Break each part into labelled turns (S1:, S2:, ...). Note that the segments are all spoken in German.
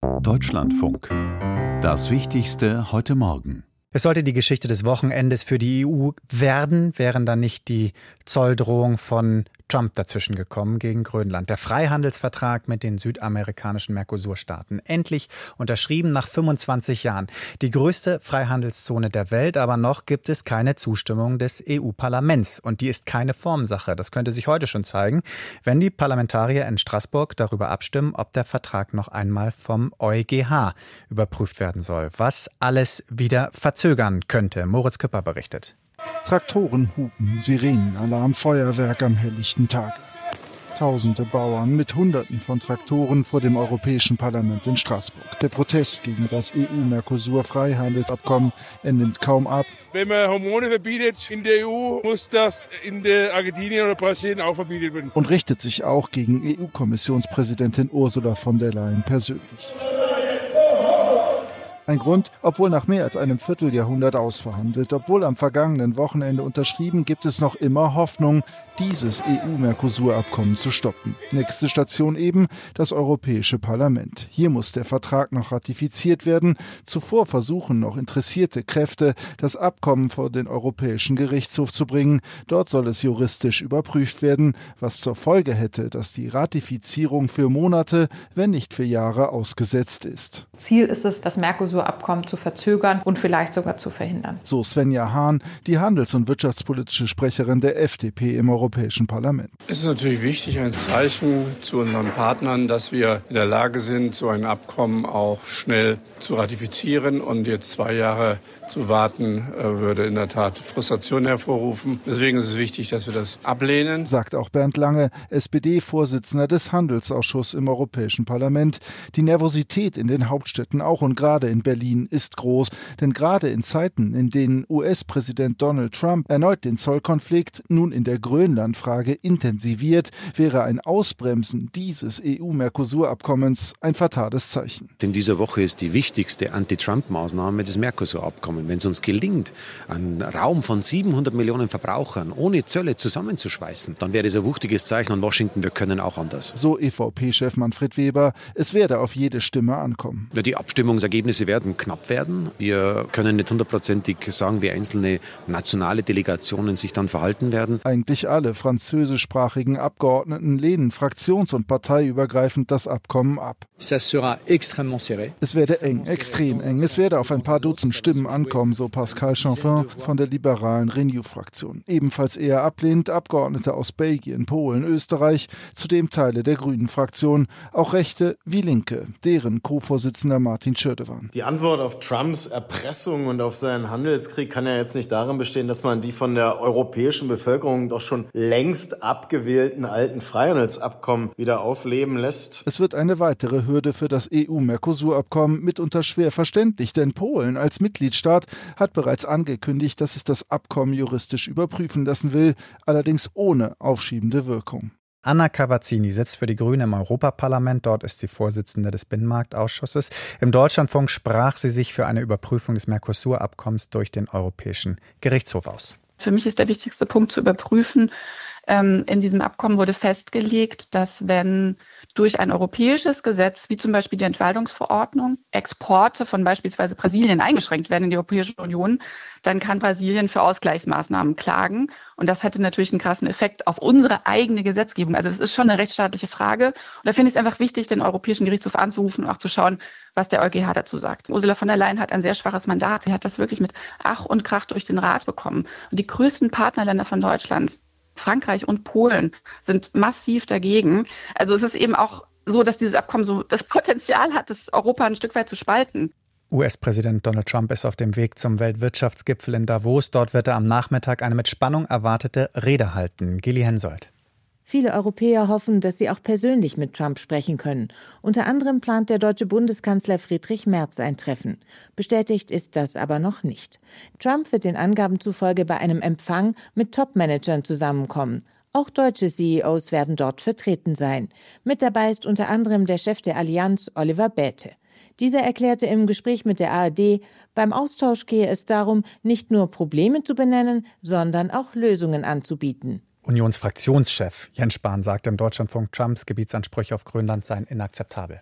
S1: Deutschlandfunk. Das Wichtigste heute Morgen.
S2: Es sollte die Geschichte des Wochenendes für die EU werden, wären dann nicht die Zolldrohung von Trump dazwischen gekommen gegen Grönland. Der Freihandelsvertrag mit den südamerikanischen Mercosur-Staaten. Endlich unterschrieben nach 25 Jahren. Die größte Freihandelszone der Welt, aber noch gibt es keine Zustimmung des EU-Parlaments. Und die ist keine Formsache. Das könnte sich heute schon zeigen, wenn die Parlamentarier in Straßburg darüber abstimmen, ob der Vertrag noch einmal vom EuGH überprüft werden soll. Was alles wieder verzögern könnte. Moritz Küpper berichtet.
S3: Traktoren hupen, Sirenenalarm, Feuerwerk am helllichten Tage. Tausende Bauern mit Hunderten von Traktoren vor dem Europäischen Parlament in Straßburg. Der Protest gegen das EU-Mercosur-Freihandelsabkommen nimmt kaum ab.
S4: Wenn man Hormone verbietet in der EU, muss das in der Argentinien oder Brasilien auch verbietet werden.
S3: Und richtet sich auch gegen EU-Kommissionspräsidentin Ursula von der Leyen persönlich. Ein Grund, obwohl nach mehr als einem Vierteljahrhundert ausverhandelt, obwohl am vergangenen Wochenende unterschrieben, gibt es noch immer Hoffnung, dieses EU-Mercosur-Abkommen zu stoppen. Nächste Station eben das Europäische Parlament. Hier muss der Vertrag noch ratifiziert werden. Zuvor versuchen noch interessierte Kräfte, das Abkommen vor den Europäischen Gerichtshof zu bringen. Dort soll es juristisch überprüft werden, was zur Folge hätte, dass die Ratifizierung für Monate, wenn nicht für Jahre ausgesetzt ist.
S5: Ziel ist es, das Mercosur-Abkommen zu verzögern und vielleicht sogar zu verhindern.
S3: So Svenja Hahn, die handels- und wirtschaftspolitische Sprecherin der FDP im Europäischen Parlament.
S6: Es ist natürlich wichtig, ein Zeichen zu unseren Partnern, dass wir in der Lage sind, so ein Abkommen auch schnell zu ratifizieren. Und jetzt 2 Jahre zu warten, würde in der Tat Frustration hervorrufen. Deswegen ist es wichtig, dass wir das ablehnen.
S3: Sagt auch Bernd Lange, SPD-Vorsitzender des Handelsausschusses im Europäischen Parlament. Die Nervosität in den Hauptstädten auch und gerade in Berlin ist groß. Denn gerade in Zeiten, in denen US-Präsident Donald Trump erneut den Zollkonflikt nun in der Grönland-Frage intensiviert, wäre ein Ausbremsen dieses EU-Mercosur-Abkommens ein fatales Zeichen.
S7: In dieser Woche ist die wichtigste Anti-Trump-Maßnahme das Mercosur-Abkommen. Wenn es uns gelingt, einen Raum von 700 Millionen Verbrauchern ohne Zölle zusammenzuschweißen, dann wäre das ein wuchtiges Zeichen an Washington, wir können auch anders.
S3: So EVP-Chef Manfred Weber, es werde auf jede Stimme ankommen.
S7: Die Abstimmungsergebnisse werden knapp werden. Wir können nicht hundertprozentig sagen, wie einzelne nationale Delegationen sich dann verhalten werden.
S3: Eigentlich alle französischsprachigen Abgeordneten lehnen fraktions- und parteiübergreifend das Abkommen ab. Es werde eng, extrem eng. Es werde auf ein paar Dutzend Stimmen ankommen, so Pascal Chanfin von der liberalen Renew-Fraktion. Ebenfalls eher ablehnend Abgeordnete aus Belgien, Polen, Österreich, zudem Teile der Grünen-Fraktion, auch Rechte wie Linke, deren Co-Vorsitzender Martin Schirdewan.
S8: Die Antwort auf Trumps Erpressung und auf seinen Handelskrieg kann ja jetzt nicht darin bestehen, dass man die von der europäischen Bevölkerung doch schon längst abgewählten alten Freihandelsabkommen wieder aufleben lässt.
S3: Es wird eine weitere Hürde für das EU-Mercosur-Abkommen, mitunter schwer verständlich, denn Polen als Mitgliedstaat hat bereits angekündigt, dass es das Abkommen juristisch überprüfen lassen will, allerdings ohne aufschiebende Wirkung.
S2: Anna Cavazzini sitzt für die Grünen im Europaparlament. Dort ist sie Vorsitzende des Binnenmarktausschusses. Im Deutschlandfunk sprach sie sich für eine Überprüfung des Mercosur-Abkommens durch den Europäischen Gerichtshof aus.
S5: Für mich ist der wichtigste Punkt zu überprüfen. In diesem Abkommen wurde festgelegt, dass wenn durch ein europäisches Gesetz, wie zum Beispiel die Entwaldungsverordnung, Exporte von beispielsweise Brasilien eingeschränkt werden in die Europäische Union, dann kann Brasilien für Ausgleichsmaßnahmen klagen. Und das hätte natürlich einen krassen Effekt auf unsere eigene Gesetzgebung. Also das ist schon eine rechtsstaatliche Frage. Und da finde ich es einfach wichtig, den Europäischen Gerichtshof anzurufen und auch zu schauen, was der EuGH dazu sagt. Ursula von der Leyen hat ein sehr schwaches Mandat. Sie hat das wirklich mit Ach und Krach durch den Rat bekommen. Und die größten Partnerländer von Deutschland, Frankreich und Polen, sind massiv dagegen. Also es ist eben auch so, dass dieses Abkommen so das Potenzial hat, das Europa ein Stück weit zu spalten.
S2: US-Präsident Donald Trump ist auf dem Weg zum Weltwirtschaftsgipfel in Davos. Dort wird er am Nachmittag eine mit Spannung erwartete Rede halten. Gilly Hensoldt.
S9: Viele Europäer hoffen, dass sie auch persönlich mit Trump sprechen können. Unter anderem plant der deutsche Bundeskanzler Friedrich Merz ein Treffen. Bestätigt ist das aber noch nicht. Trump wird den Angaben zufolge bei einem Empfang mit Top-Managern zusammenkommen. Auch deutsche CEOs werden dort vertreten sein. Mit dabei ist unter anderem der Chef der Allianz, Oliver Bäte. Dieser erklärte im Gespräch mit der ARD, beim Austausch gehe es darum, nicht nur Probleme zu benennen, sondern auch Lösungen anzubieten.
S2: Unionsfraktionschef Jens Spahn sagte im Deutschlandfunk, Trumps Gebietsansprüche auf Grönland seien inakzeptabel.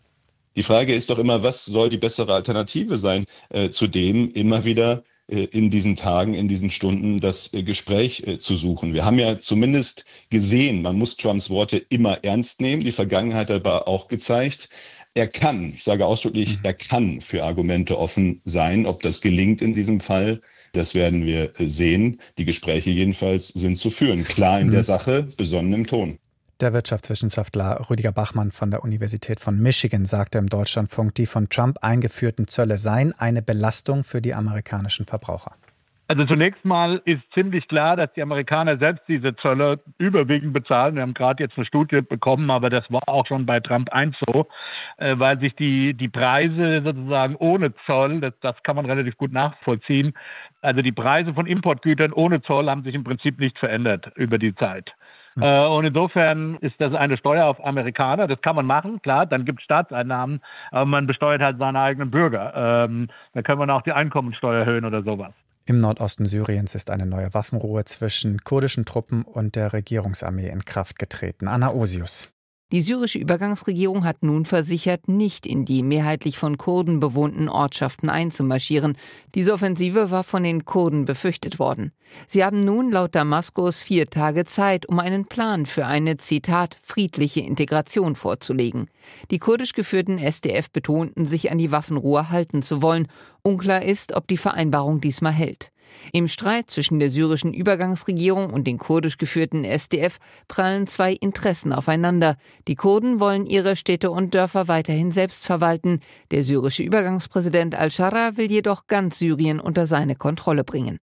S10: Die Frage ist doch immer, was soll die bessere Alternative sein, zu dem immer wieder in diesen Tagen, in diesen Stunden das Gespräch zu suchen. Wir haben ja zumindest gesehen, man muss Trumps Worte immer ernst nehmen. Die Vergangenheit hat aber auch gezeigt, er kann, ich sage ausdrücklich, er kann für Argumente offen sein. Ob das gelingt in diesem Fall, das werden wir sehen. Die Gespräche jedenfalls sind zu führen. Klar in der Sache, besonnen im Ton.
S2: Der Wirtschaftswissenschaftler Rüdiger Bachmann von der Universität von Michigan sagte im Deutschlandfunk, die von Trump eingeführten Zölle seien eine Belastung für die amerikanischen Verbraucher.
S11: Also zunächst mal ist ziemlich klar, dass die Amerikaner selbst diese Zölle überwiegend bezahlen. Wir haben gerade jetzt eine Studie bekommen, aber das war auch schon bei Trump 1 so, weil sich die Preise sozusagen ohne Zoll, das kann man relativ gut nachvollziehen, also die Preise von Importgütern ohne Zoll haben sich im Prinzip nicht verändert über die Zeit. Und insofern ist das eine Steuer auf Amerikaner. Das kann man machen, klar, dann gibt es Staatseinnahmen, aber man besteuert halt seine eigenen Bürger. Da kann man auch die Einkommensteuer erhöhen oder sowas.
S2: Im Nordosten Syriens ist eine neue Waffenruhe zwischen kurdischen Truppen und der Regierungsarmee in Kraft getreten. Anna Osius.
S12: Die syrische Übergangsregierung hat nun versichert, nicht in die mehrheitlich von Kurden bewohnten Ortschaften einzumarschieren. Diese Offensive war von den Kurden befürchtet worden. Sie haben nun laut Damaskus 4 Tage Zeit, um einen Plan für eine, Zitat, friedliche Integration vorzulegen. Die kurdisch geführten SDF betonten, sich an die Waffenruhe halten zu wollen. Unklar ist, ob die Vereinbarung diesmal hält. Im Streit zwischen der syrischen Übergangsregierung und den kurdisch geführten SDF prallen 2 Interessen aufeinander. Die Kurden wollen ihre Städte und Dörfer weiterhin selbst verwalten. Der syrische Übergangspräsident al-Sharra will jedoch ganz Syrien unter seine Kontrolle bringen.